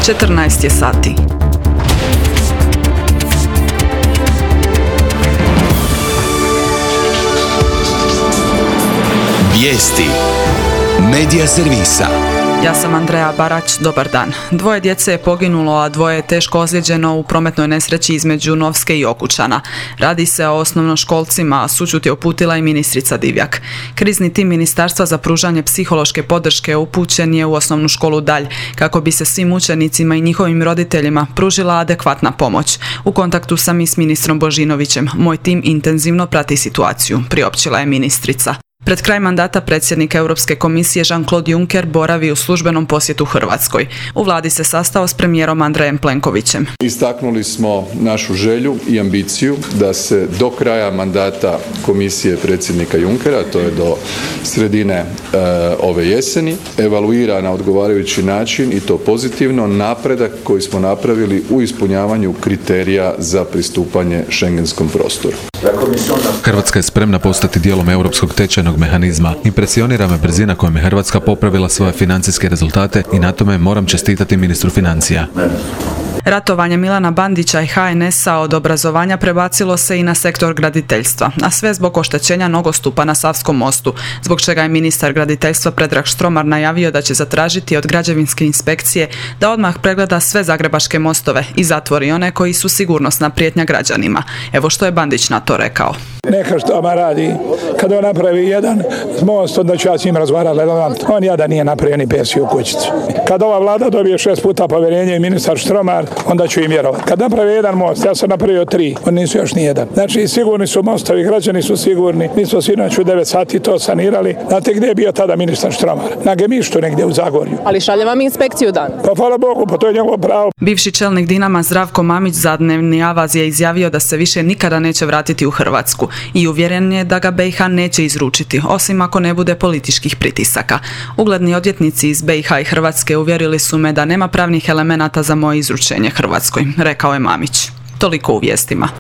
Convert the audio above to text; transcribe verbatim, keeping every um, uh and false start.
četrnaest je sati. Vijesti Medija servisa. Ja sam Andreja Barać, dobar dan. Dvoje djece je poginulo, a dvoje je teško ozlijeđeno u prometnoj nesreći između Novske i Okučana. Radi se o osnovnoškolcima, a sućut je uputila i ministrica Divjak. Krizni tim Ministarstva za pružanje psihološke podrške upućen je u osnovnu školu Dalj, kako bi se svim učenicima i njihovim roditeljima pružila adekvatna pomoć. U kontaktu sam i s ministrom Božinovićem. Moj tim intenzivno prati situaciju, priopćila je ministrica. Pred kraj mandata predsjednika Europske komisije Jean-Claude Juncker boravi u službenom posjetu Hrvatskoj. U vladi se sastao s premijerom Andrejem Plenkovićem. Istaknuli smo našu želju i ambiciju da se do kraja mandata komisije predsjednika Junckera, to je do sredine e, ove jeseni, evaluira na odgovarajući način i to pozitivno napredak koji smo napravili u ispunjavanju kriterija za pristupanje schengenskom prostoru. Hrvatska je spremna postati dijelom europskog tečajnog mehanizma. Impresionira me brzina kojom je Hrvatska popravila svoje financijske rezultate i na tome moram čestitati ministru financija. Ratovanje Milana Bandića i ha en es-a od obrazovanja prebacilo se i na sektor graditeljstva, a sve zbog oštećenja nogostupa na Savskom mostu, zbog čega je ministar graditeljstva Predrag Štromar najavio da će zatražiti od građevinske inspekcije da odmah pregleda sve zagrebačke mostove i zatvori one koji su sigurnosna prijetnja građanima. Evo što je Bandić na to rekao. Neka što ma radi. Kada on napravi jedan most, onda ću ja s njim razgovarati. On jada nije napravio ni persiju kućicu. Kada ova vlada dobije šest puta povjerenje i ministar Štromar, onda ću im vjerovati. Kad napravi jedan most, ja sam napravio tri, oni nisu još ni jedan. Znači, sigurni su mostovi, građani su sigurni. Mi smo sinoć u devet sati to sanirali. Znate gdje je bio tada ministar Štromar? Na Gemištu negdje u Zagorju. Ali šalje vam inspekciju dan. Pa hvala Bogu, pa to je njegovo pravo. Bivši čelnik Dinama Zdravko Mamić za dnevni avaz je izjavio da se više nikada neće vratiti u Hrvatsku i uvjeren je da ga be i ha neće izručiti, osim ako ne bude političkih pritisaka. Ugledni odvjetnici iz be i ha i Hrvatske uvjerili su me da nema pravnih elemenata za moje izručenje Hrvatskoj, rekao je Mamić. Toliko u vijestima.